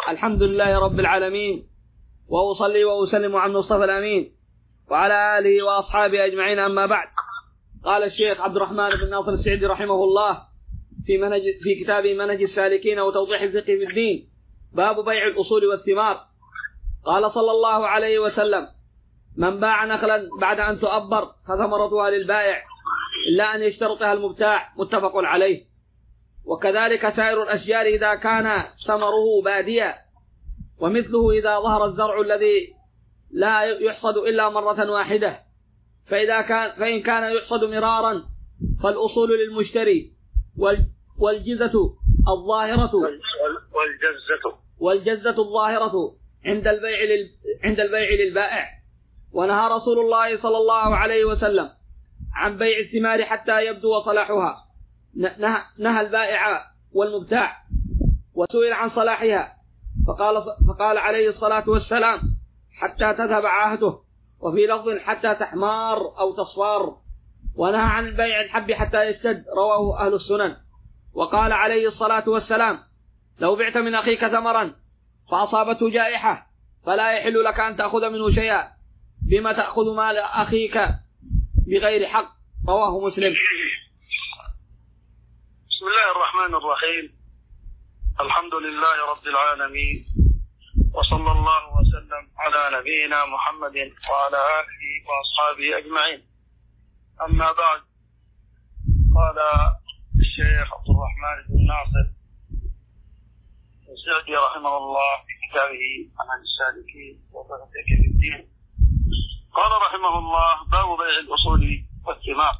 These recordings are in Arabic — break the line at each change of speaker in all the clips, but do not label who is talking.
الحمد لله رب العالمين، وأصلي وأسلم على المصطفى الأمين وعلى آله وأصحابه أجمعين، أما بعد. قال الشيخ عبد الرحمن بن ناصر السعدي رحمه الله في كتابه منهج السالكين وتوضيح الفقه في الدين، باب بيع الأصول والثمار. قال صلى الله عليه وسلم: من باع نخلا بعد أن تؤبر فثمرتها للبائع إلا أن يشترطها المبتاع، متفق عليه. وكذلك سائر الأشجار إذا كان ثمره باديا، ومثله إذا ظهر الزرع الذي لا يحصد إلا مرة واحدة، فإن كان يحصد مرارا فالأصول للمشتري، والجزة الظاهرة عند البيع للبائع. ونهى رسول الله صلى الله عليه وسلم عن بيع الثمار حتى يبدو صلاحها، نهى البائع والمبتاع، وسئل عن صلاحها فقال عليه الصلاة والسلام: حتى تذهب عاهده، وفي لفظ: حتى تحمار أو تصفار. ونهى عن بيع الحب حتى يشتد، رواه أهل السنن. وقال عليه الصلاة والسلام: لو بعت من أخيك ثمرا فأصابته جائحة فلا يحل لك أن تأخذ منه شيئا، بما تأخذ مال أخيك بغير حق، رواه مسلم.
بسم الله الرحمن الرحيم. الحمد لله رب العالمين، وصلى الله وسلم على نبينا محمد وعلى آله وأصحابه أجمعين، أما بعد. قال الشيخ عبد الرحمن بن ناصر السعدي رحمه الله في كتابه منهج السالكين وتوضيح الفقه في الدين، قال رحمه الله: باب بيع الأصول والثمار.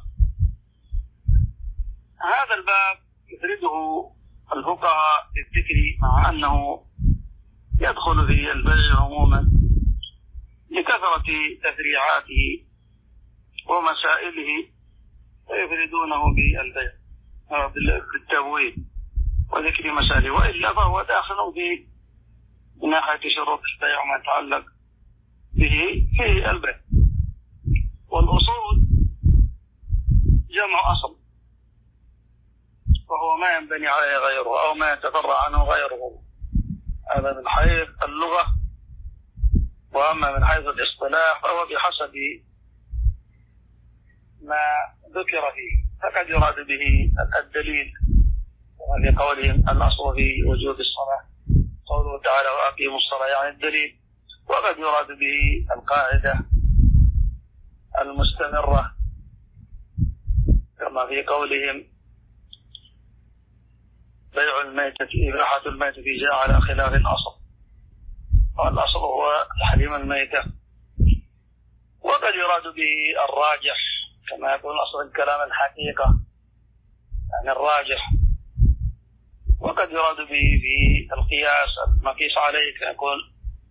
هذا الباب يفرده الفقهاء بالذكر، مع أنه يدخل في البيع عموما لكثرة تفريعاته ومسائله، فيفردونه بالبيع بالتبويب وذكر مسائله، وإلا فهو داخل في من ناحية شروط البيع وما يتعلق به في البيع. والأصول جمع أصل، وهو ما ينبني عليه غيره أو ما يتفرع عنه غيره، هذا من حيث اللغة. وأما من حيث الاصطلاح فهو بحسب ما ذكر فيه، فقد يراد به الدليل لقولهم الأصل في وجوب الصلاة، قوله تعالى: وأقيموا الصلاة، يعني الدليل. وقد يراد به القاعدة المستمرة، كما في قولهم: بيع الميتة إباحة الميتة جاء على خلاف الأصل، والأصل هو تحريم الميتة. وقد يراد به الراجح، كما يقول أصل الكلام الحقيقة، يعني الراجح. وقد يراد به في القياس المقيس عليه، كيقول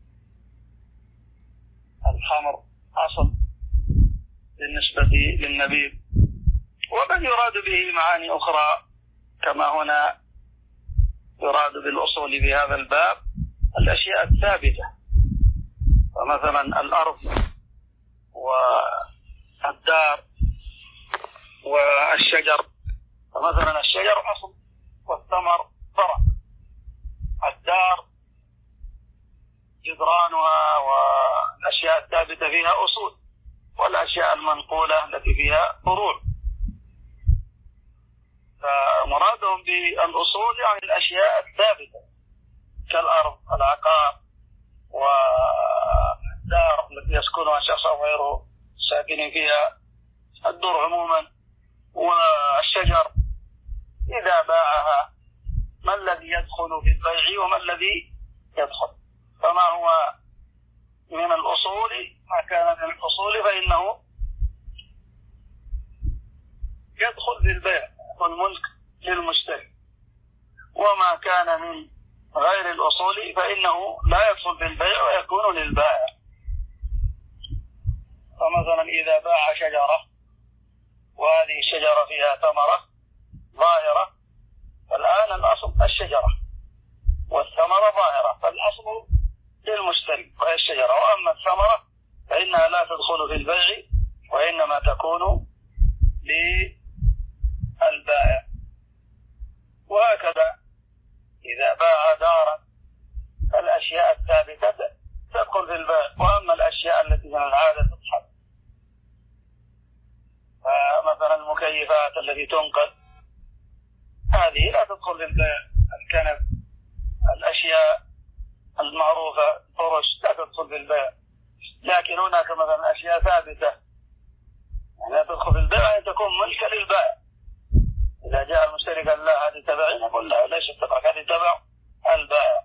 الخمر أصل بالنسبة للنبيذ. وقد يراد به معاني أخرى، كما هنا يراد بالأصول في هذا الباب الأشياء الثابتة، فمثلا الأرض والدار والشجر. فمثلا الشجر أصل والثمر فرع، الدار جدرانها والأشياء الثابتة فيها أصول، والأشياء المنقولة التي فيها فروع. فمرادهم بالأصول يعني الأشياء الثابتة كالأرض، العقار، والدار التي يسكنها شخص أو غيره ساكنين فيها، الدور عموما. والشجر إذا باعها ما الذي يدخل في البيع وما الذي يدخل؟ فما هو من الأصول، ما كان من الأصول فإنه يدخل في البيع والملك للمشتري، وما كان من غير الأصول فإنه لا يدخل في البيع ويكون للبائع. فمثلا إذا باع شجرة وهذه الشجرة فيها ثمرة ظاهرة، فالآن الأصل الشجرة والثمرة ظاهرة، فالأصل للمشتري وهي الشجرة، وأما الثمرة فإنها لا تدخل في البيع وإنما تكون للبائع. وهكذا إذا باع دارا الآلات التي تنقل هذه لا تدخل في البيع. الكنب، الأشياء المعروفة، الفرش لا تدخل في البيع. لكن هناك مثلا أشياء ثابتة لا تدخل في البيع أن تكون ملكا للبائع. إذا جاء المشتري قال لا هذه تبعي، نقول لا ليست تبعك، هذه تبع البائع،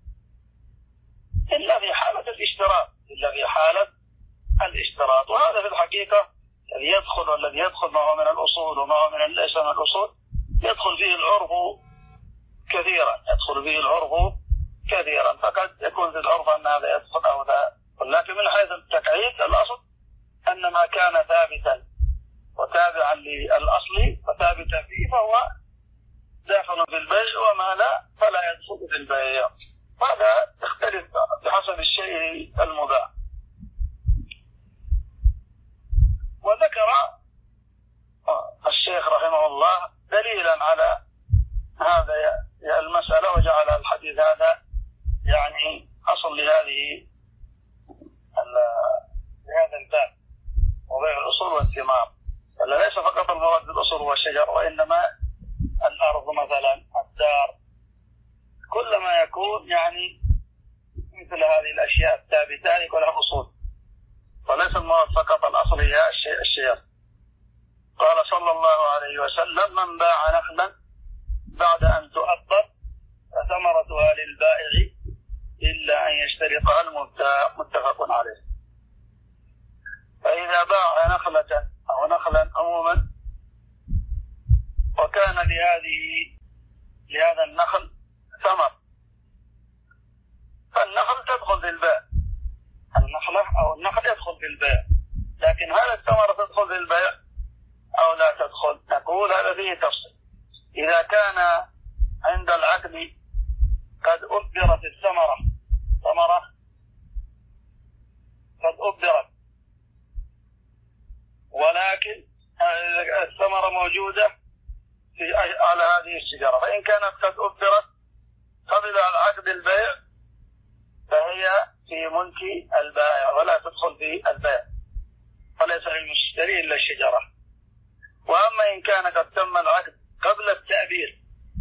إلا في حالة الاشتراط، إلا في حالة الاشتراط. وهذا في الحقيقة الذي يدخل، والذي يدخل ما هو من الأصول وما هو من ليس من الأصول يدخل فيه العرف كثيرا، يدخل فيه العرف كثيرا. فقد يكون في العرف أن هذا يدخل أو لا، لكن من حيث التقعيد الأصل أن ما كان ثابتا وتابعا للأصل وثابتا فيه فهو داخل في البيع، وما لا فلا يدخل في البيع. هذا يختلف بحسب الشيء المباح. وذكر الشيخ رحمه الله دليلا على هذا المسألة، وجعل الحديث هذا يعني أصل لهذا الباب وبيع الأصول والثمار. ليس فقط المراد بالأصول والشجر، وإنما الأرض مثلا، الدار، كل ما يكون يعني مثل هذه الأشياء الثابتة يكون لها أصول، وليس المراد فقط الأصل هي الشجر. قال صلى الله عليه وسلم: من باع نخلا بعد أن تؤبر فثمرتها للبائع إلا أن يشترطها المبتاع. متفق عليه. فإذا باع نخلة أو نخلا عموما وكان لهذا النخل ثمر، فالنخل تدخل في البيع، النخلة أو النخل يدخل في البيع. لكن هل الثمرة تدخل في البيع أو لا تدخل؟ نقول هذا فيه تفصيل. إذا كان عند العقد قد أبرت الثمرة، ثمرة قد أبرت ولكن الثمرة موجودة على هذه الشجرة، فإن كانت قد أبرت قبل العقد البيع فهي في ملك البائع ولا تدخل في البيع، وليس للمشتري إلا الشجرة. وأما إن كان قد تم العقد قبل التأبير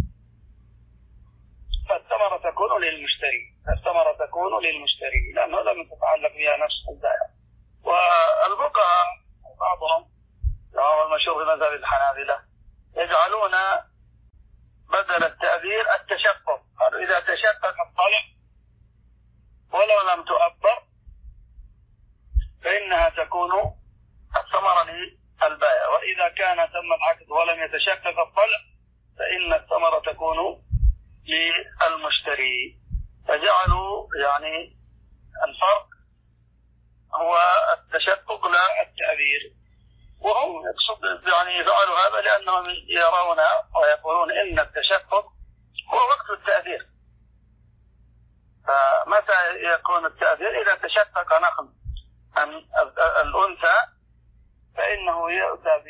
فالثمرة تكون للمشتري، الثمرة تكون للمشتري لأنه لم تتعلق بها نفس البائع. والفقهاء بعضهم وهو المشهور في مذهب الحنابلة يجعلون بدل التأبير التشقق. قالوا إذا تشقق الطلع ولو لم تؤبر فإنها تكون الثمرة للبائع، وإذا كان تم العقد ولم يتشقق الطلع فإن الثمرة تكون للمشتري. فجعلوا يعني الفرق هو التشقق لا التأبير، وهم يعني يفعلوا هذا لأنهم يرون ويقولون إن التشقق هو وقت التأبير. فمتى يكون التأبير؟ إذا تشقق نخل الأنثى فإنه يؤتى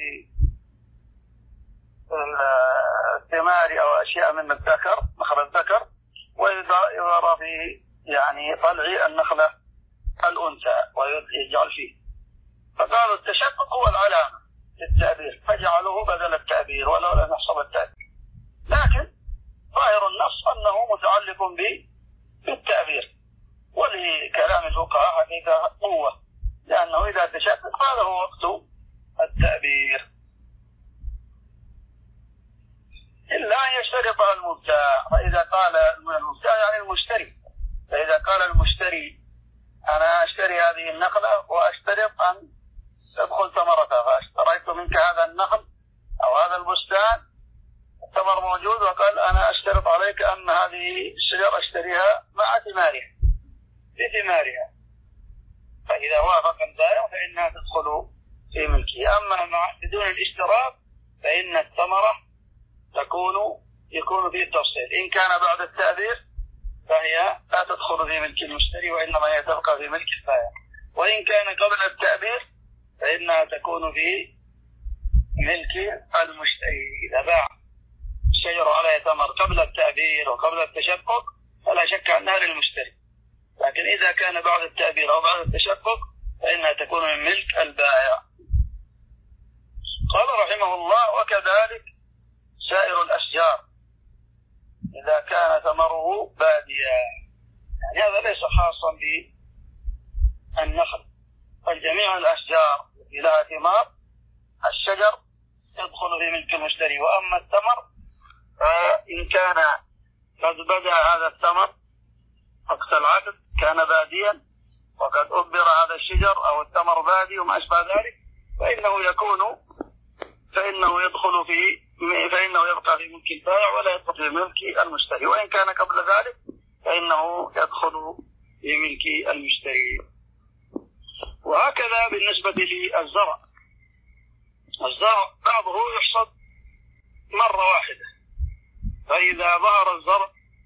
بالثمار أو أشياء من الذكر، نخل الذكر، ويضع في يعني طلع النخلة الأنثى ويجعل فيه. فقالوا التشقق هو العلامة للتأبير فجعلوه بدل التأبير ولو لم يحصل التأبير. لكن ظاهر النص أنه متعلق بالتأبير، ولكلام الفقهاء حقيقة قوة، لأنه إذا تشقق هذا هو وقت التأبير إلا أن يشترطها المبتاع. فإذا قال المبتاع يعني المشتري، فإذا قال المشتري أنا أشتري هذه النخلة وأشترط أن تدخل ثمرتها، فاشتريت منك هذا النخل أو هذا البستان الثمر موجود، وقال أنا أشترط عليك أن هذه الشجرة أشتريها مع ثمارها بثمارها، فإذا وافق البائع فإنها تدخل في ملكه. أما بدون الاشتراط فإن الثمرة يكون فيه التفصيل. إن كان بعد التأبير فهي لا تدخل في ملك المشتري وإنما هي تبقى في ملك البائع، وإن كان قبل التأبير فإنها تكون في ملك المشتري. إذا باع الشجر على ثمر قبل التأبير وقبل التشقق فلا شك أنها للمشتري، لكن إذا كان بعد التأبير أو بعد التشقق فإنها تكون من ملك البائع. قال رحمه الله: وكذلك سائر الأشجار إذا كان ثمره باديا. يعني هذا ليس خاصا بالنخل، بل جميع الأشجار التي لها ثمار الشجر يدخل في ملك المشتري. وأما الثمر فإن كان قد بدأ هذا الثمر وقت العقد كان باديا، وقد أبر هذا الشجر أو الثمر بادي وما أشبه ذلك، فإنه يبقى في ملك البائع ولا يدخل في ملك المشتري. وإن كان قبل ذلك فإنه يدخل في ملك المشتري. وهكذا بالنسبة للزرع، الزرع بعضه يحصد مرة واحدة، فإذا ظهر الزرع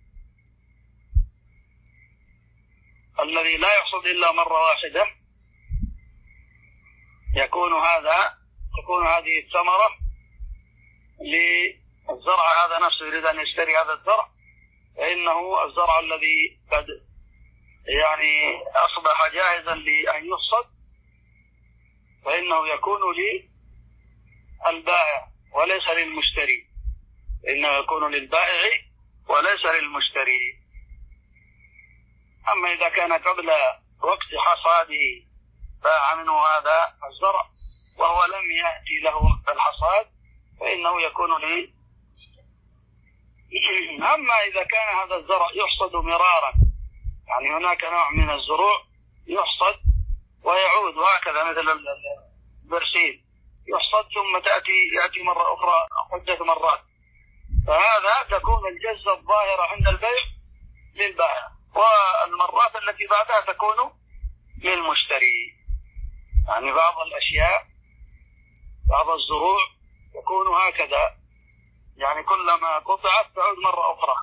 الذي لا يحصد إلا مرة واحدة تكون هذه الثمرة للزرع هذا نفسه يريد أن يشتري هذا الزرع، فإنه الزرع الذي قد يعني أصبح جاهزا لأن يحصد فإنه يكون للبائع وليس للمشتري، إنه يكون للبائع وليس للمشتري. أما إذا كان قبل وقت حصاده باع منه هذا الزرع وهو لم يأتي له وقت الحصاد فإنه يكون لي. أما إذا كان هذا الزرع يحصد مرارا، يعني هناك نوع من الزروع يحصد ويعود، وهكذا مثل البرسيم يحصد ثم يأتي مرة أخرى عدة مرات، فهذا تكون الجزة الظاهرة عند البيع للبائع، والمرات التي بعدها تكون للمشتري. يعني بعض الأشياء بعض الزروع يكون هكذا، يعني كلما قطعت تعود مرة أخرى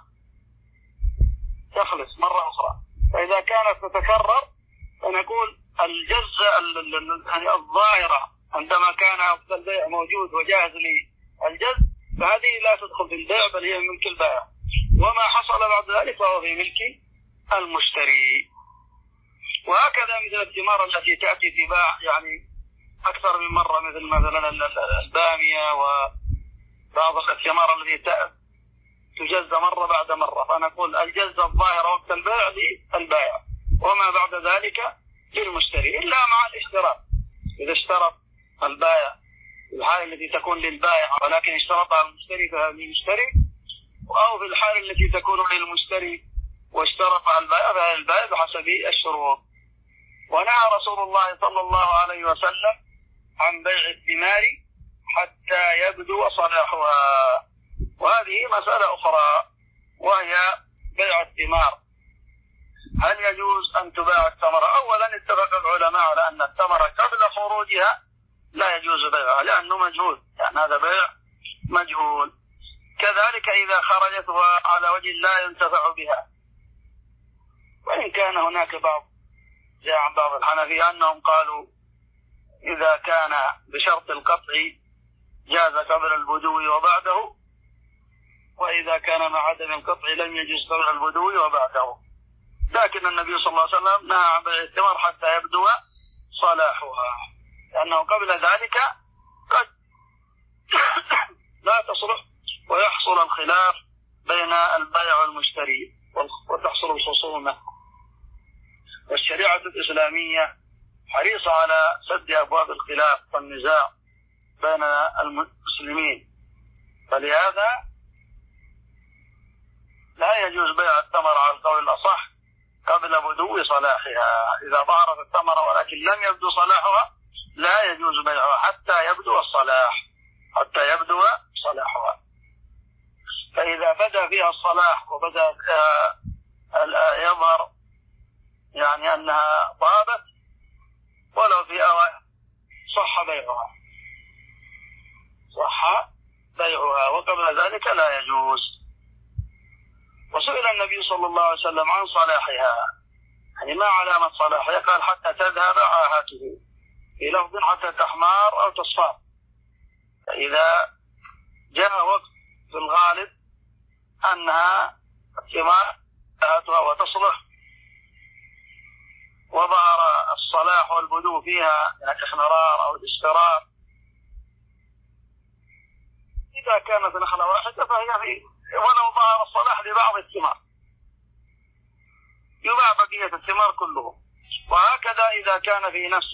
تخلص مرة أخرى. فإذا كانت تتكرر فنقول الجزة الظاهرة عندما كان البيع موجود وجاهز للجز فهذه لا تدخل في البيع بل هي ملك البائع، وما حصل بعد ذلك فهو في ملك المشتري. وهكذا مثل الثمار التي تأتي تباع يعني أكثر من مرة، مثلا البامية وبعض الثمار التي تجز مرة بعد مرة، فنقول الجزة الظاهرة وقت البيع للبائع وما بعد ذلك للمشتري، إلا مع الاشتراط. إذا اشترط البائع الحالة التي تكون للبائع ولكن اشترطها المشتري فهذا للمشتري، أو في الحالة التي تكون للمشتري واشترطها البائع فهذا البائع بحسب الشروط. ونهى رسول الله صلى الله عليه وسلم عن بيع الثمار حتى يبدو صلاحها. وهذه مسألة أخرى وهي بيع الثمار. هل يجوز أن تباع الثمرة؟ أولا اتفق العلماء على أن الثمرة قبل خروجها لا يجوز بيعها لأنه مجهول، يعني هذا بيع مجهول. كذلك إذا خرجت على وجه لا ينتفع بها، وإن كان هناك جاء عن بعض الحنفية أنهم قالوا إذا كان بشرط القطع جاز قبل البدو وبعده، وإذا كان مع عدم القطع لم يجوز قبل البدو وبعده. لكن النبي صلى الله عليه وسلم نهى عن بيع الثمر حتى يبدو صلاحها، لأنه قبل ذلك قد لا تصلح ويحصل الخلاف بين البائع والمشتري وتحصل الخصومة. والشريعة الإسلامية حريصة على سد أبواب الخلاف والنزاع بين المسلمين، فلهذا لا يجوز بيع الثمر على القول الأصح قبل بدو صلاحها. إذا ظهرت الثمرة ولكن لم يبدو صلاحها لا يجوز بيعها حتى يبدو الصلاح، فإذا بدا فيها الصلاح وبدا يظهر يعني أنها طابت ولو في أوائل صح بيعها وقبل ذلك لا يجوز. وسئل النبي صلى الله عليه وسلم عن صلاحها، يعني ما علامة صلاحها؟ قال حتى تذهب عاهته، في لفظ حتى تحمار أو تصفار. فإذا جاء وقت في الغالب أنها ثمار وتصلح وظهر الصلاح والبدو فيها من الاحمرار أو الاصفرار، إذا كانت نخلة واحدة فهي في ولو ظهر الصلاح لبعض الثمار يباع بقية الثمار كله. وهكذا إذا كان في نفس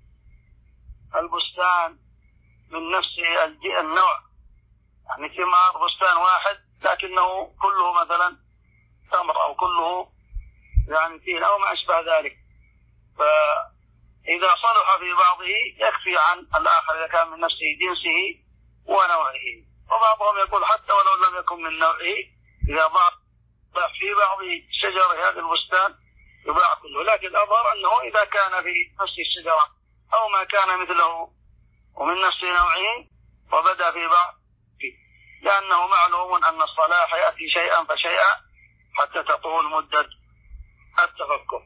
البستان من نفس النوع، يعني ثمار بستان واحد لكنه كله مثلا تمر أو كله يعني تين أو ما أشبه ذلك، فإذا صلح في بعضه يكفي عن الآخر إذا كان من نفس جنسه ونوعه. وبعضهم يقول حتى ولو لم يكن من نوعه إذا ضاع في بعض شجر هذا البستان يباع كله، لكن الأظهر أنه إذا كان في نفس الشجرة أو ما كان مثله ومن نفس نوعه وبدأ في بعض، لأنه معلوم أن الصلاح يأتي شيئا فشيئا حتى تطول مدة التفكر.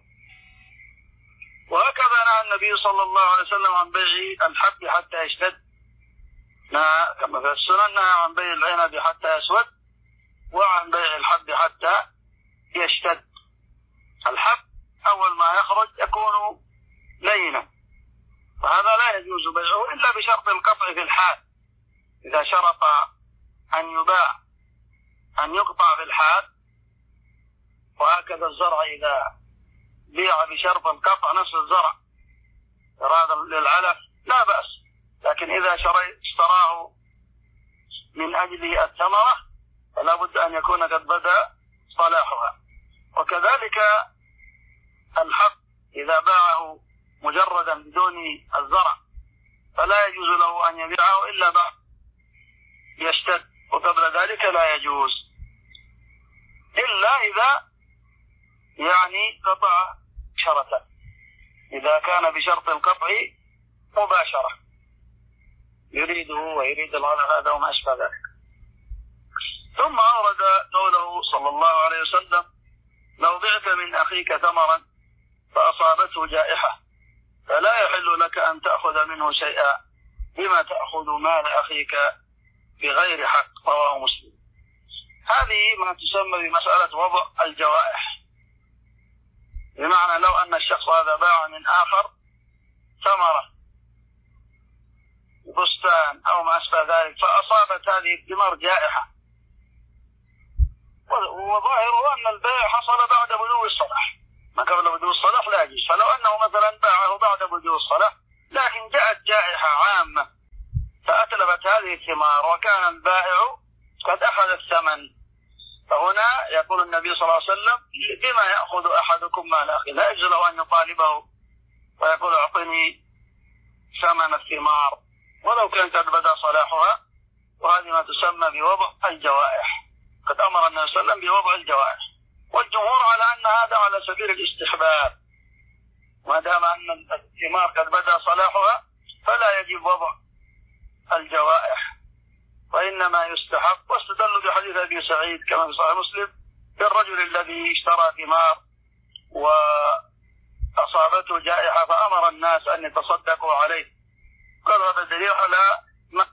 وهكذا نهى النبي صلى الله عليه وسلم عن بيع الحب حتى يشتد، كما في السنن نهى عن بيع العنب حتى يسود وعن بيع الحب حتى يشتد. الحب أول ما يخرج يكون لينا، وهذا لا يجوز بيعه إلا بشرط القطع في الحال. إذا شرط أن يباع أن يقطع في الحال، وهكذا الزرع إذا بيع بشرط القطع نفس الزرع إرادة للعلف لا بأس، لكن إذا اشتراه من أجل الثمرة فلا بد أن يكون قد بدأ صلاحها. وكذلك الحب إذا باعه مجردا بدون الزرع فلا يجوز له أن يبيعه إلا بعد يشتد، وقبل ذلك لا يجوز إلا إذا يعني قطع شرطا، إذا كان بشرط القطع مباشرة يريده ويريد الغلف هذا وما أشبه ذلك. ثم أورد قوله صلى الله عليه وسلم: لو بعت من أخيك ثمرا فأصابته جائحة فلا يحل لك أن تأخذ منه شيئا بما تأخذ مال أخيك بغير حق. رواه مسلم. هذه ما تسمى بمسألة وضع الجوائح، بمعنى لو أن الشخص هذا باع من آخر ثمرة بستان أو ما أشبه ذلك فأصابت هذه الثمار جائحة، وظاهره أن البيع حصل بعد بدو الصلاح، ما قبل بدو الصلاح لا يجوز. فلو أنه مثلا باعه بعد بدو الصلاح لكن جاءت جائحة عامة فأتلفت هذه الثمار وكان البائع قد أخذ الثمن، فهنا يقول النبي صلى الله عليه وسلم: بما يأخذ أحدكم مال أخيه؟ لا يجوز له أن يطالبه ويقول: أعطني ثمن الثمار ولو كان قد بدأ صلاحها. وهذه ما تسمى بوضع الجوائح، قد أمر النبي صلى الله عليه وسلم بوضع الجوائح، والجمهور على أن هذا على سبيل الاستحباب، ما دام أن الثمار قد بدأ صلاحها فلا يجب وضع الجوائح وإنما يستحب. واستدلوا بحديث أبي سعيد كما في صحيح مسلم بالرجل الذي اشترى ثمار وأصابته جائحة فأمر الناس أن يتصدقوا عليه، قال هذا دليل على ما.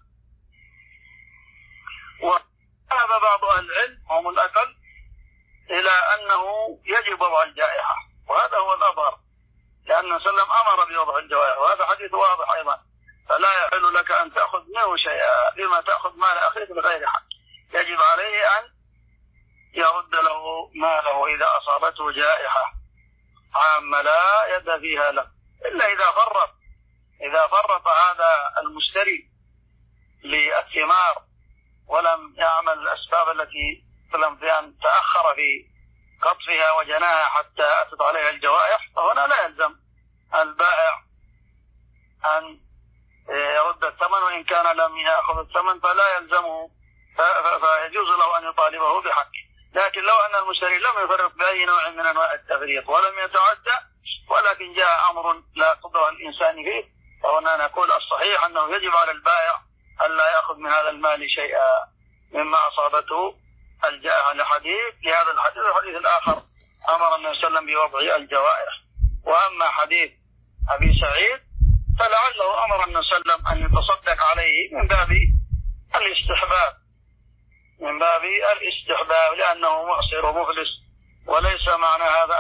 وذهب بعض أهل العلم هم الأقل إلى أنه يجب وضع الجائحة، وهذا هو الأظهر، لأن النبي صلى الله عليه وسلم أمر بوضع الجوائح، وهذا حديث واضح أيضا: فلا يحل لك أن تأخذ منه شيئا بما تأخذ مال أخيك بغير حق. يجب عليه أن يرد له ماله إذا أصابته جائحة عامة لا يد فيها له، إلا إذا فرط هذا المشتري للثمار ولم يعمل الأسباب التي لم تأخر في قطفها وجناها حتى أتت عليها الجوائح، فهنا لا يلزم البائع أن يرد الثمن، وإن كان لم يأخذ الثمن فلا يلزمه، فيجوز له أن يطالبه بحقه. لكن لو أن المشتري لم يفرط بأي نوع من أنواع التفريط ولم يتعدى ولكن جاء أمر لا قدر الإنسان فيه، فهنا نقول الصحيح أنه يجب على البائع أن لا يأخذ من هذا المال شيئا مما أصابته الجائحة. لهذا الحديث الآخر أمر النبي صلى الله عليه وسلم بوضع الجوائح. وأما حديث أبي سعيد فلعله أمر النبي صلى الله عليه وسلم أن يتصدق عليه من باب الاستحباب لأنه معسر ومفلس، وليس معنى هذا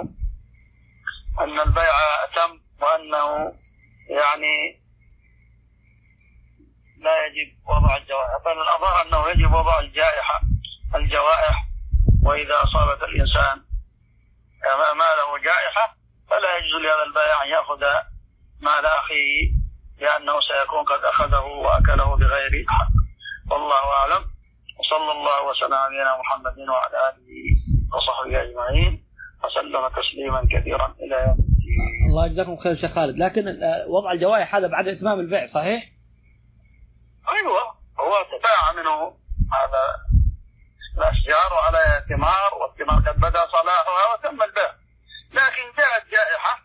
أن البيع تم وأنه يعني لا يجب وضع الجوائح، بل الأظهر أنه يجب وضع الجوائح، وإذا أصابت الإنسان ماله جائحة فلا يجوز لهذا البائع أن يأخذ مال أخيه، لأنه سيكون قد أخذه وأكله بغير حق. والله أعلم، وصلى الله وسلم على نبينا محمد وعلى آله وصحبه أجمعين وسلم تسليما كثيرا إلى يوم الدين.
الله يجزاكم خير شيخ خالد. لكن وضع الجوائح هذا بعد إتمام البيع صحيح؟
أيوة، هو تباع منه هذا الأشجار وعلى ثمار، والثمار قد بدأ صلاحها وتم البيع، لكن جاءت جائحة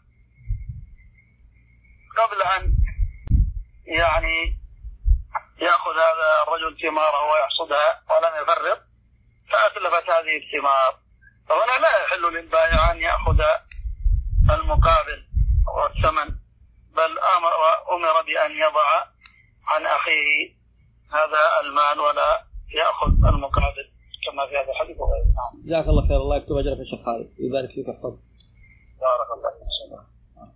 قبل أن يعني يأخذ هذا الرجل ثماره ويحصدها ولم يفرط فأتلفت هذه الثمار، فهنا لا يحل للبائع أن يأخذ المقابل والثمن، بل أمر بأن يضع عن أخيه هذا المال ولا يأخذ المقابل كما في هذا الحديث وغيره.
جزاك الله خير، الله يكتب أجرك يا شيخ خالد، يبارك فيك ويحفظك.
بارك الله فيك.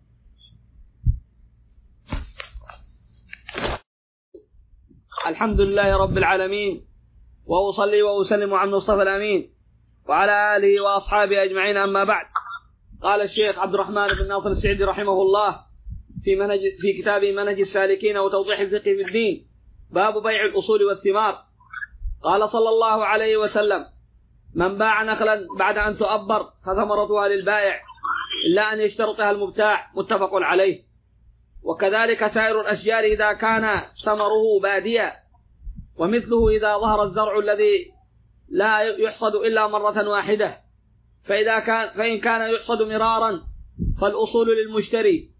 الحمد لله رب العالمين، وأصلي وأسلم على المصطفى الأمين وعلى آله وأصحابه أجمعين، أما بعد. قال الشيخ عبد الرحمن بن ناصر السعدي رحمه الله في كتابه منهج السالكين وتوضيح الفقه في الدين، باب بيع الأصول والثمار. قال صلى الله عليه وسلم: من باع نخلا بعد أن تؤبر فثمرتها للبائع إلا أن يشترطها المبتاع، متفق عليه. وكذلك سائر الأشجار إذا كان ثمره باديا، ومثله إذا ظهر الزرع الذي لا يحصد إلا مرة واحدة، فإن كان يحصد مرارا فالأصول للمشتري،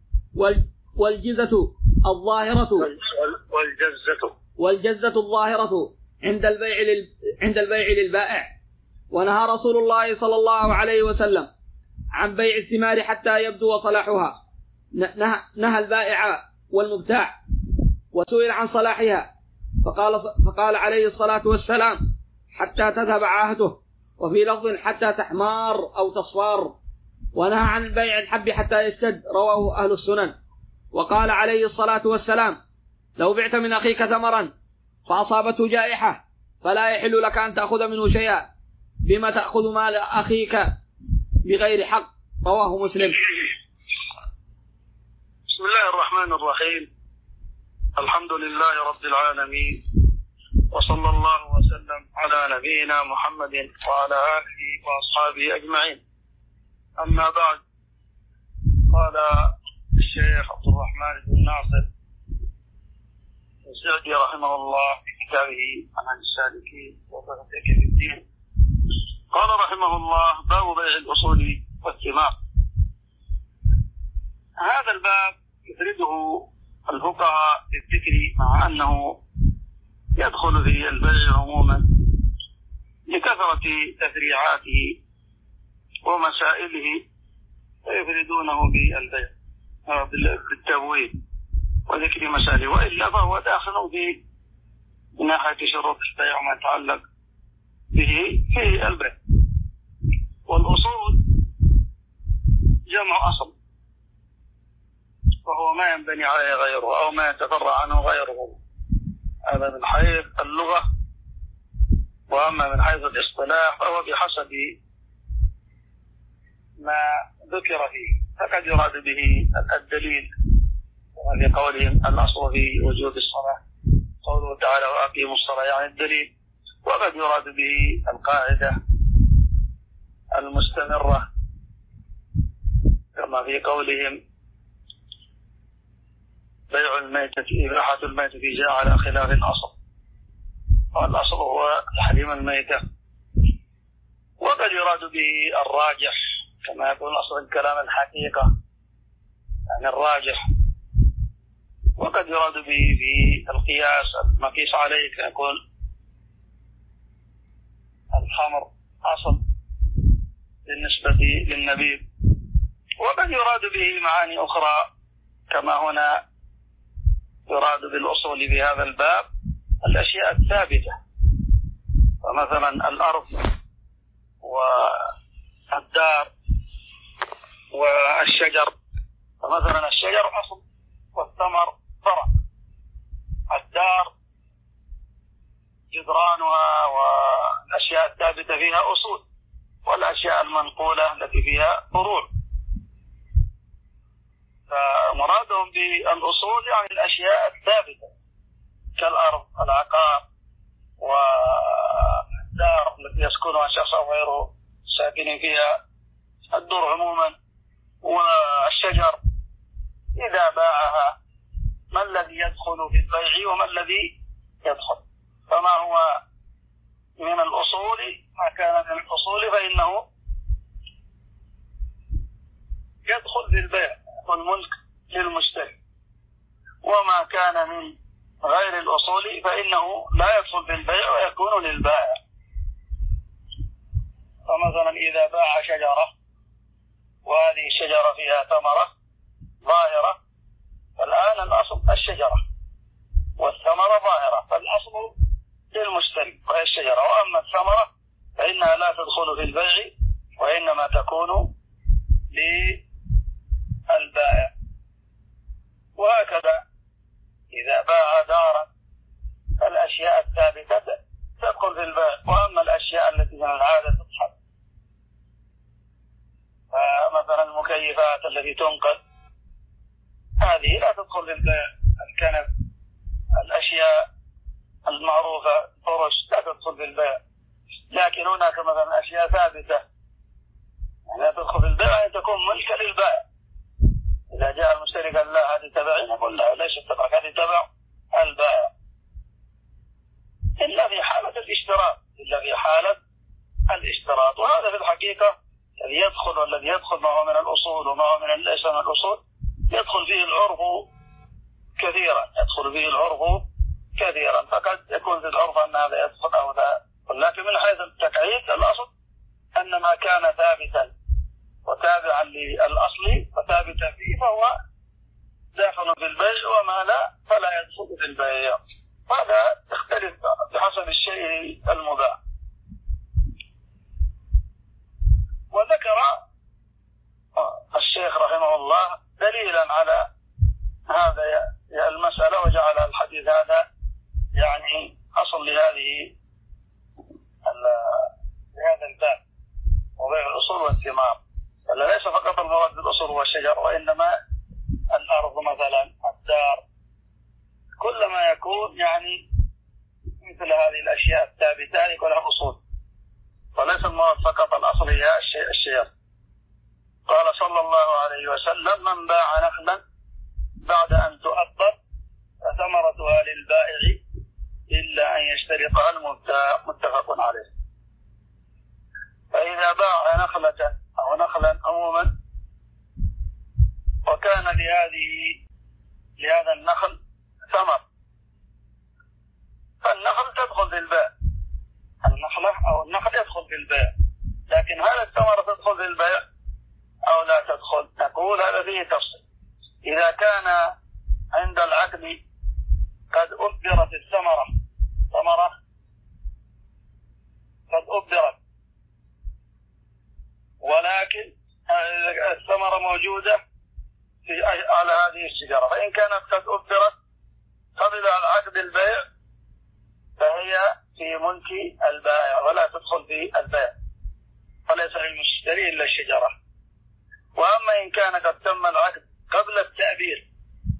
والجزة الظاهرة عند البيع للبائع. ونهى رسول الله صلى الله عليه وسلم عن بيع الثمار حتى يبدو صلاحها، نهى البائع والمبتاع، وسئل عن صلاحها فقال عليه الصلاة والسلام: حتى تذهب عاهته، وفي لفظ: حتى تحمار أو تصفار. ونهى عن بيع الحب حتى يشتد، رواه أهل السنن. وقال عليه الصلاة والسلام: لو بعت من أخيك ثمرا فأصابته جائحة فلا يحل لك أن تأخذ منه شيئا، بما تأخذ مال أخيك بغير حق، رواه مسلم.
بسم الله الرحمن الرحيم، الحمد لله رب العالمين، وصلى الله وسلم على نبينا محمد وعلى آله وأصحابه أجمعين، أما بعد. قال الشيخ عبد الرحمن بن ناصر السعدي رحمه الله في كتابه منهج السالكين وتوضيح الفقه في الدين، قال رحمه الله: باب بيع الأصول والثمار. هذا الباب يفرده الفقهاء بالذكر، مع أنه يدخل في البيع عموما لكثرة تفريعاته ومسائله، فيفردونه بالبيع بالتبويب وذكر مسائله، وإلا فهو داخل في ناحية شروط البيع وما يتعلق به في البيع. والأصول جمع أصل، وهو ما ينبني عليه غيره أو ما يتفرع عنه غيره، هذا من حيث اللغة. وأما من حيث الاصطلاح فهو بحسب ما ذكر فيه، فقد يراد به الدليل في قولهم الأصل في وجوب الصلاة، قوله تعالى: وأقيموا الصلاة، يعني الدليل. وقد يراد به القاعدة المستمرة، كما في قولهم: بيع الميتة إباحة الميتة جاء على خلاف الأصل، والأصل هو تحريم الميتة. وقد يراد به الراجح، كما يقول أصل الكلام الحقيقة، يعني الراجح. وقد يراد به في القياس المقيس عليه، كيقول الخمر أصل بالنسبة للنبيذ. وقد يراد به معاني أخرى، كما هنا يراد بالأصول في هذا الباب الأشياء الثابتة، فمثلا الأرض والدار والشجر. فمثلا الشجر أصل والثمر فرع، الدار جدرانها والأشياء الثابتة فيها أصول، والأشياء المنقولة التي فيها فروع. فمرادهم بالأصول يعني الأشياء الثابتة كالأرض، العقار، والدار التي يسكنها شخص أو غيره ساكنين فيها، الدور عموما، والشجر إذا باعها ما الذي يدخل في البيع وما الذي يدخل. فما هو من الأصول، ما كان من الأصول فإنه يدخل في البيع والملك للمشتري، وما كان من غير الأصول فإنه لا يدخل في البيع ويكون للبائع. فمثلا إذا باع شجرة وهذه الشجرة فيها ثمرة ظاهرة، فالآن الأصل الشجرة والثمرة ظاهرة، فالأصل للمشتري وهي الشجرة، وأما الثمرة فإنها لا تدخل في البيع وإنما تكون للبائع. وهكذا إذا باع دارا فالأشياء الثابتة تدخل في البيع، وأما الأشياء التي من العادة تدخل، فمثلا المكيفات التي تنقل هذه لا تدخل في البيع، الكنب، الأشياء المعروفة، فرش لا تدخل في البيع. لكن هناك مثلا أشياء ثابتة لا تدخل في البيع أن تكون ملكا للبائع. إذا جاء المشتري قال لا هذه تبعي، نقول لا ليست تبعك، هذه تبع البائع، إلا في حالة الاشتراط. وهذا في الحقيقة الذي يدخل، والذي يدخل ما هو من الأصول وما هو من ليس من الأصول يدخل فيه العرف كثيرا، فقد يكون في العرف أن هذا يدخل أو ذا، ولكن من حيث التقعيد الأصل أن ما كان ثابتا وتابعا للأصل وثابتا فيه فهو داخل في البيع، وما لا فلا يدخل في البيع. هذا يختلف بحسب الشيء المباح. وذكر الشيخ رحمه الله دليلا على هذا المسألة، وجعل الحديث هذا يعني أصل لهذا الباب وبيع الأصول والثمار. فليس فقط المراد بالأصول والشجر، وإنما الأرض مثلا، الدار، كل ما يكون يعني مثل هذه الأشياء الثابتة يكون لها أصول، وليس المراد فقط الأصل هي الشجر. قال صلى الله عليه وسلم: من باع نخلا بعد أن تؤبر فثمرتها للبائع إلا أن يشترطها المبتاع، متفق عليه. فإذا باع نخلة أو نخلا عموما وكان لهذا النخل ثمر، فالنخل تدخل في البيع، النخلة أو النخل يدخل في البيع، لكن هل الثمرة تدخل في البيع أو لا تدخل؟ نقول هذا فيه تفصيل. إذا كان عند العقد قد أبدرت الثمرة، ثمرة قد أبدرت ولكن الثمرة موجودة على هذه الشجرة، فإن كانت قد أبدرت قبل العقد البيع فهي في ملك البائع ولا تدخل في البيع، فليس للمشتري إلا الشجرة. وأما إن كان قد تم العقد قبل التأبير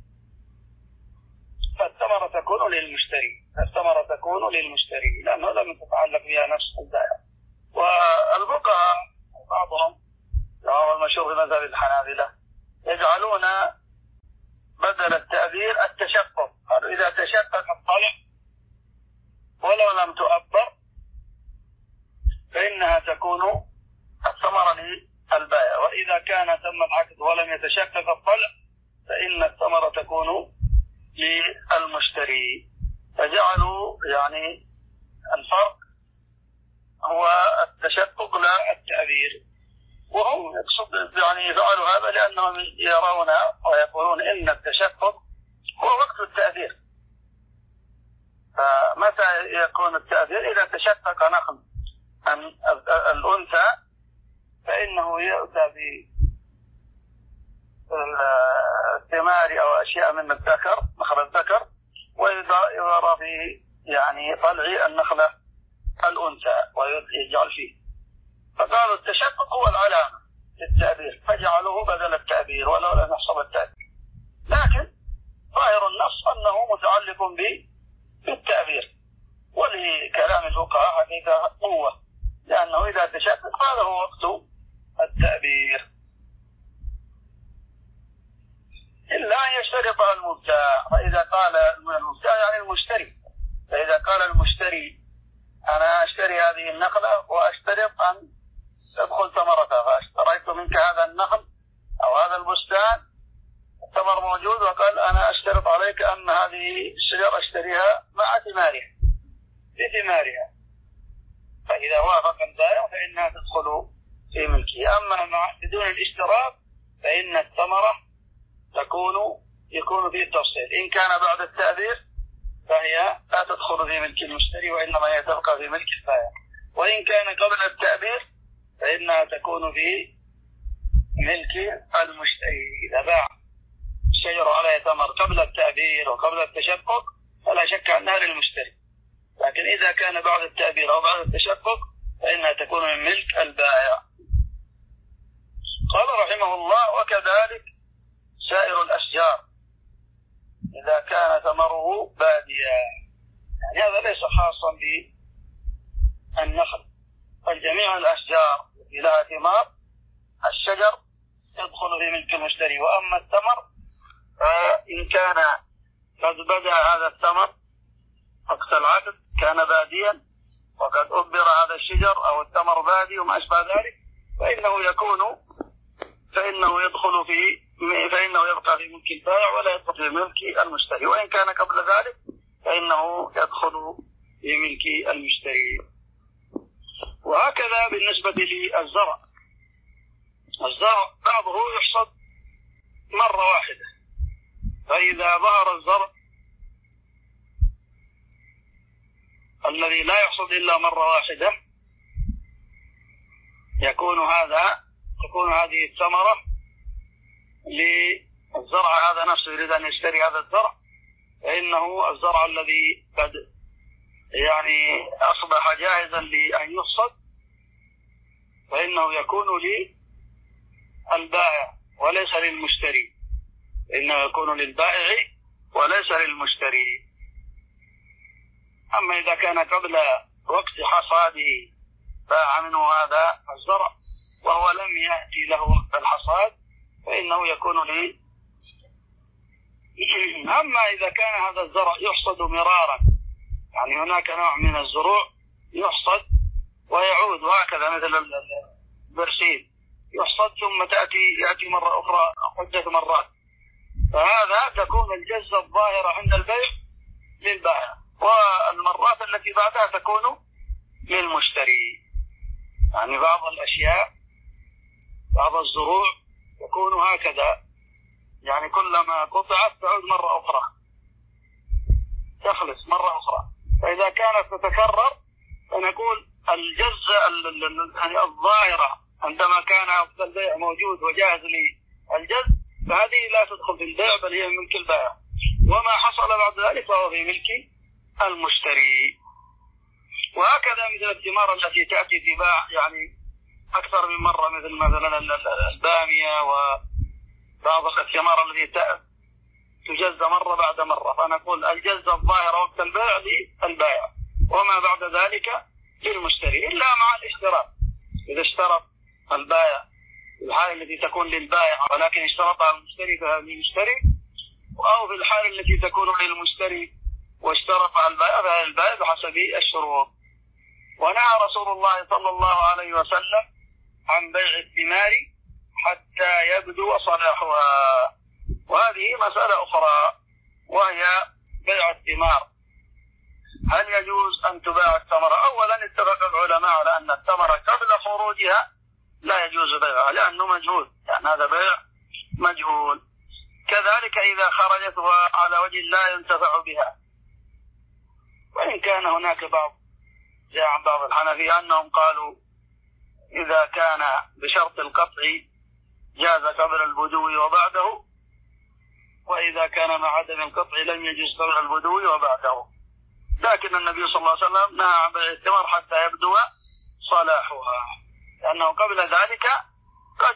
فالثمرة تكون للمشتري، لأنه لم تتعلق بها نفس البائع. والفقهاء بعضهم وهو المشهور في مذهب الحنابلة يجعلون بدل التأبير التشقق، قالوا إذا تشقق الطلع ولو لم تؤبر فإنها تكون الثمرة للبائع، وإذا كان تم العقد ولم يتشقق الطلع فإن الثمرة تكون للمشتري. فجعلوا يعني الفرق هو التشقق لا التأبير، وهم يعني يفعلوا هذا لأنهم يرون ويقولون إن التشقق هو وقت التأبير. فمتى يكون التأبير؟ إذا تشقق نخل الأنثى فإنه يؤتى بالثمار أو أشياء من الذكر، نخل الذكر، ويضع في يعني طلع النخلة الأنثى ويجعل فيه. فقالوا التشقق هو العلامة للتأبير فجعلوه بدل التأبير ولو لم يحصل التأبير، لكن ظاهر النص أنه متعلق بالتأبير، ولكلام الفقهاء حقيقة قوة، لأنه إذا تشقق هذا هو وقت التأبير، إلا أن يشترط المبتاع. فإذا قال المبتاع يعني المشتري، فإذا قال المشتري أنا أشتري هذه النخلة وأشترط أن تدخل ثمرتها، فاشتريت منك هذا النخل أو هذا البستان الثمر موجود، وقال أنا أشترط عليك أن هذه الشجرة أشتريها مع ثمارها بثمارها، فإذا وافق البائع فإنها تدخل في ملكه. أما بدون الاشتراط فإن الثمرة يكون فيه التفصيل، إن كان بعد التأبير فهي لا تدخل في ملك المشتري وإنما هي تبقى في ملك البائع، وإن كان قبل التأبير فإنها تكون في ملك المشتري. إذا باع الشجر على ثمر قبل التأبير وقبل التشقق فلا شك أنها للمشتري، لكن إذا كان بعد التأبير أو بعد التشقق فإنها تكون من ملك البائع. قال رحمه الله: وكذلك سائر الأشجار إذا كان ثمره باديا. يعني هذا ليس خاصا بالنخل، بل جميع الأشجار التي لها ثمار الشجر يدخل في ملك المشتري. وأما الثمر فإن كان قد بدأ هذا الثمر وقت العقد كان باديا وقد أبر هذا الشجر أو الثمر بادي وما أشبه ذلك فإنه يبقى في ملك البائع ولا يدخل في ملك المشتري، وإن كان قبل ذلك فإنه يدخل في ملك المشتري. وهكذا بالنسبة للزرع، الزرع بعضه يحصد مرة واحدة، فإذا ظهر الزرع الذي لا يحصد إلا مرة واحدة تكون هذه الثمرة للزرع هذا نفسه يريد أن يشتري هذا الزرع، فإنه الزرع الذي قد يعني أصبح جاهزا لأن يحصد فإنه يكون للبائع وليس للمشتري، إنه يكون للبائع وليس للمشتري. أما إذا كان قبل وقت حصاده باع منه هذا الزرع وهو لم يأتي له وقت الحصاد فإنه يكون لي. أما إذا كان هذا الزرع يحصد مرارا، يعني هناك نوع من الزروع يحصد ويعود، وهكذا مثل البرسيم يحصد ثم يأتي مرة أخرى عدة مرات، فهذا تكون الجزة الظاهرة عند البيع للبائع، والمرات التي بعدها تكون للمشتري. يعني بعض الأشياء بعض الزروع يكون هكذا، يعني كلما قطعت تعود مرة أخرى تخلص مرة أخرى، فإذا كانت تتكرر فنقول الجزة يعني الظاهرة عندما كان البيع موجود وجاهز للجز فهذه لا تدخل في البيع بل هي ملك البائع، وما حصل بعد ذلك فهو في ملك المشتري. وهكذا مثل الثمار التي تأتي تباع يعني أكثر من مرة، مثلا البامية وبعض الثمار التي تجز مرة بعد مرة، فنقول الجزة الظاهرة وقت البيع للبائع وما بعد ذلك للمشتري، إلا مع الاشتراط. إذا اشترط البائع في الحالة التي تكون للبائع ولكن اشترطها المشتري فهذا للمشتري، أو في الحالة التي تكون للمشتري واشترطها البائع فهذا البائع بحسب الشروط. ونهى رسول الله صلى الله عليه وسلم عن بيع الثمار حتى يبدو صلاحها. وهذه مسألة أخرى وهي بيع الثمار، هل يجوز أن تباع الثمرة؟ أولا اتفق العلماء على أن الثمرة قبل خروجها لا يجوز بيعها لأنه مجهول، يعني هذا بيع مجهول. كذلك إذا خرجت على وجه لا ينتفع بها، وإن كان هناك جاء عن بعض الحنفية أنهم قالوا إذا كان بشرط القطع جاز قبل البدو لكن النبي صلى الله عليه وسلم نهى عن بيع الثمار حتى يبدو صلاحها، لأنه قبل ذلك قد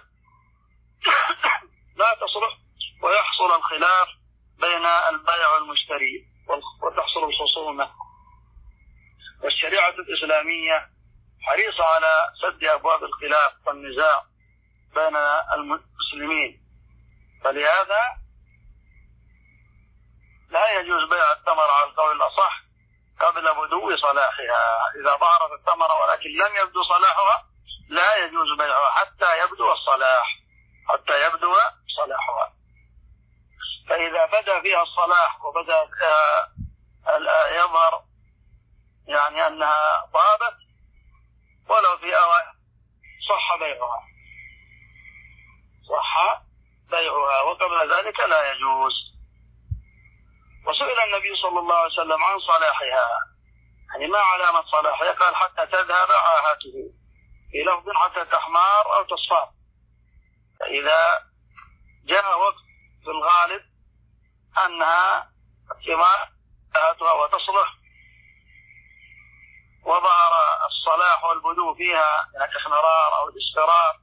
لا تصلح ويحصل الخلاف بين البائع والمشتري وتحصل الخصومة. والشريعة الإسلامية حريصة على سد أبواب الخلاف والنزاع بين المسلمين، فلهذا لا يجوز بيع الثمر على القول الأصح قبل بدو صلاحها. إذا ظهرت الثمرة ولكن لم يبدو صلاحها لا يجوز بيعها حتى يبدو الصلاح، حتى يبدو صلاحها. فإذا بدا فيها الصلاح وبدا يظهر يعني أنها طابت ولو في أوائل صح بيعها، صح بيعها، وقبل ذلك لا يجوز. وسئل النبي صلى الله عليه وسلم عن صلاحها، يعني ما علامة صلاحها؟ قال حتى تذهب عاهته، في لفظ حتى تحمار أو تصفر. فإذا جاء وقت في الغالب أنها ثمار وتصلح وظهر الصلاح والبدو فيها من الإحمرار أو الإصفرار،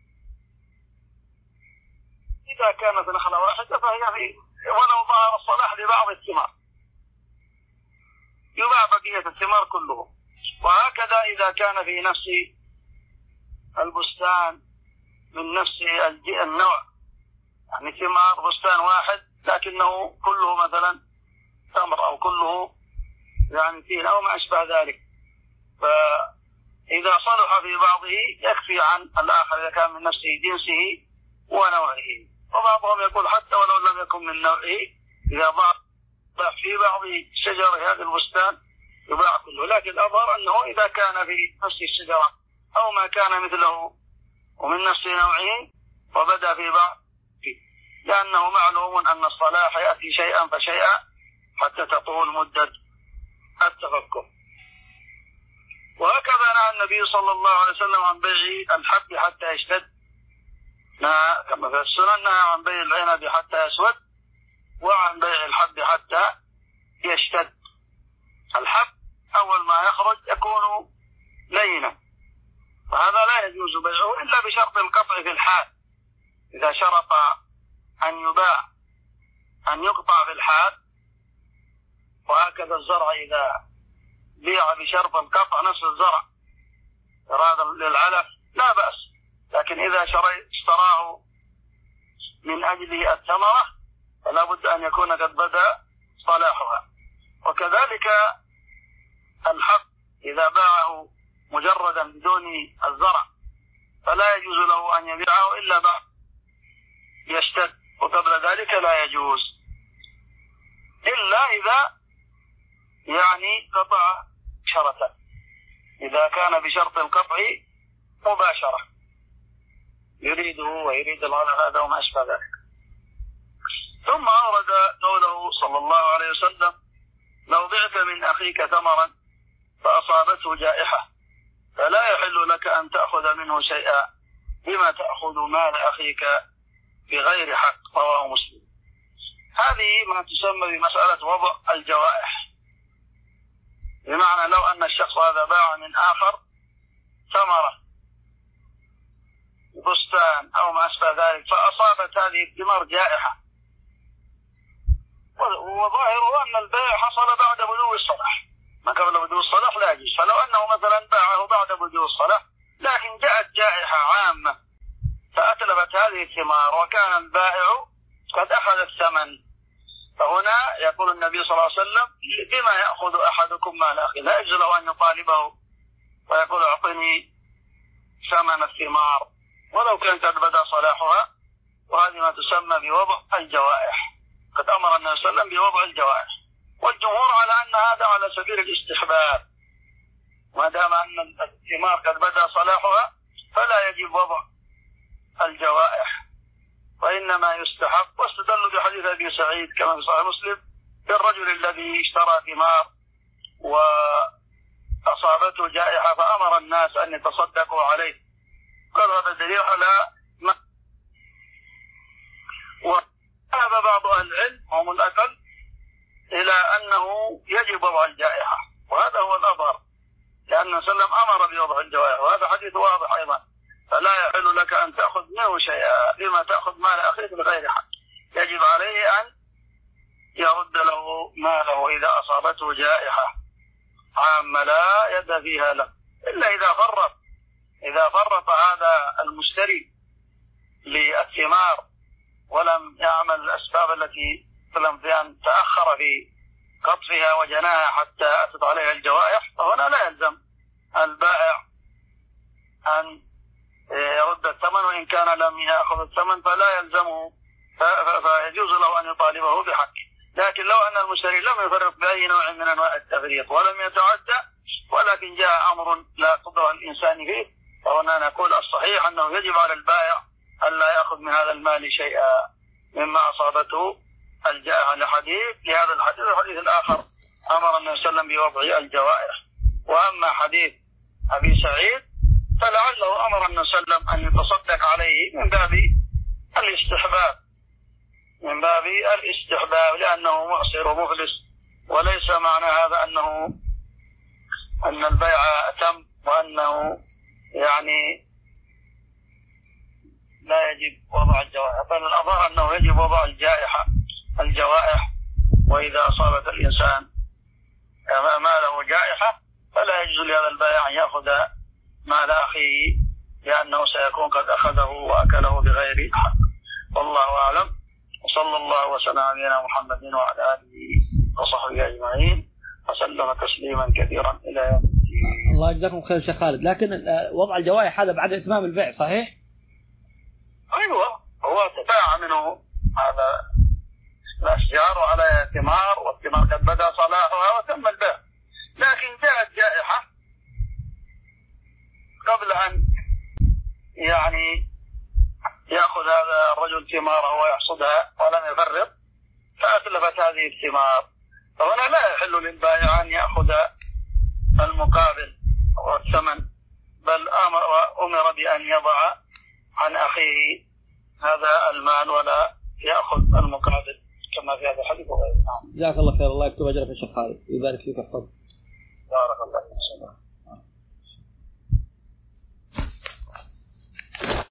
إذا كانت نخلة واحدة فهي ولو ظهر الصلاح لبعض الثمار يباع بقية الثمار كله. وهكذا إذا كان في نفس البستان من نفس النوع، يعني ثمار بستان واحد لكنه كله مثلا تمر أو كله يعني تين أو ما أشبه ذلك، فإذا صلح في بعضه يكفي عن الآخر إذا كان من نفس جنسه ونوعه. وبعضهم يقول حتى ولو لم يكن من نوعه إذا ضاع في بعض شجر هذا البستان يباع كله، لكن الأظهر أنه إذا كان في نفس الشجرة أو ما كان مثله ومن نفس نوعه وبدأ في بعض، لأنه معلوم أن الصلاح يأتي شيئا فشيئا حتى تطول مدة التفكر. وهكذا نهى النبي صلى الله عليه وسلم عن بيع الحب حتى يشتد، كما في السنن نهى عن بيع العنب حتى يسود وعن بيع الحب حتى يشتد. الحب أول ما يخرج يكون لينا، وهذا لا يجوز بيعه إلا بشرط القطع في الحال. إذا شرط أن يباع أن يقطع في الحال، وهكذا الزرع إذا بيع بشرط القطع نفس الزرع إرادة للعلف لا بأس، لكن إذا اشتراه من أجل الثمرة فلا بد أن يكون قد بدأ صلاحها. وكذلك الحب إذا باعه مجردا بدون الزرع فلا يجوز له أن يبيعه إلا بعد يشتد، وقبل ذلك لا يجوز إلا إذا يعني قطع شرطا، إذا كان بشرط القطع مباشرة يريده ويريد الغلف هذا وما أشبه ذلك. ثم أورد قوله صلى الله عليه وسلم: لو بعت من أخيك ثمرا فأصابته جائحة فلا يحل لك أن تأخذ منه شيئا بما تأخذ مال أخيك بغير حق. رواه مسلم. هذه ما تسمى بمسألة وضع الجوائح، بمعنى لو أن الشخص هذا باع من آخر ثمرة بستان أو ما أشبه ذلك فأصابت هذه الثمار جائحة، وظاهره أن البيع حصل بعد بدو الصلاح، ما قبل بدو الصلاح لا يجوز. فلو أنه مثلا باعه بعد بدو الصلاح لكن جاءت جائحة عامة فأتلفت هذه الثمار وكان البائع قد أخذ الثمن، فهنا يقول النبي صلى الله عليه وسلم: بما يأخذ أحدكم مال أخيه؟ لا يجوز له أن يطالبه ويقول: أعطني ثمن الثمار ولو كان قد بدأ صلاحها. وهذه ما تسمى بوضع الجوائح، قد أمر النبي صلى الله عليه وسلم بوضع الجوائح، والجمهور على أن هذا على سبيل الاستحباب، ما دام أن الثمار قد بدأ صلاحها فلا يجب وضع الجوائح وإنما يستحب. واستدلوا بحديث أبي سعيد كما في صحيح مسلم بالرجل الذي اشترى ثمار وأصابته جائحة فأمر الناس أن يتصدقوا عليه، قال هذا دليل على ما. وذهب بعض أهل العلم هم الأقل إلى أنه يجب وضع الجائحة، يأخذ الجوائح، وهذا حديث واضح أيضا. فلا يحل لك أن تأخذ منه شيئا، لما تأخذ مال أخيك بغير حق. يجب عليه أن يرد له ماله إذا أصابته جائحة عامة لا يد فيها له، إلا إذا فرط هذا المشتري للثمار ولم يعمل الأسباب التي لم تأخر في قطفها وجناها حتى أتت عليها الجوائح، فهنا لا يلزم البائع أن يرد الثمن، وإن كان لم يأخذ الثمن فلا يلزمه، فيجوز له أن يطالبه بحقه. لكن لو أن المشتري لم يفرط بأي نوع من أنواع التفريط ولم يتعدى، ولكن جاء أمر لا قدر الإنسان فيه، فهنا نقول الصحيح أنه يجب على البائع ألا يأخذ من هذا المال شيئا مما أصابته الجائحة، لهذا الحديث الآخر أمر النبي صلى الله عليه وسلم بوضع الجوائح. وأما حديث أبي سعيد فلعله أمر النبي صلى الله عليه وسلم أن يتصدق عليه من باب الاستحباب، لأنه معسر ومفلس، وليس معنى هذا أن البيع تم وأنه يعني لا يجب وضع الجوائح، بل الأظهر أنه يجب وضع الجوائح. وإذا أصابت الإنسان ماله جائحة فلا يجوز لهذا البائع أن يأخذ مال أخيه، لأنه سيكون قد أخذه وأكله بغير حق. والله أعلم، وصلى الله وسلم على نبينا محمد وعلى آله وصحبه أجمعين وسلم تسليما كثيرا إلى يوم الدين.
الله يجزاكم خير شيخ خالد. لكن وضع الجوائح هذا بعد إتمام البيع صحيح؟
أيوة، هو تباع منه هذا الأشجار وعلى ثمار، والثمار قد بدأ صلاحها وتم البيع، لكن جاءت جائحة قبل أن يعني يأخذ هذا الرجل ثماره ويحصدها ولم يفرط فأتلفت هذه الثمار، فهنا لا يحل للبائع أن يأخذ المقابل والثمن، بل أمر بأن يضع عن أخيه هذا المال ولا يأخذ المقابل كما في هذا الحديث وغيره.
جزاك الله خير، الله يكتب أجرك يا شيخ خالد، يبارك فيك ويحفظك.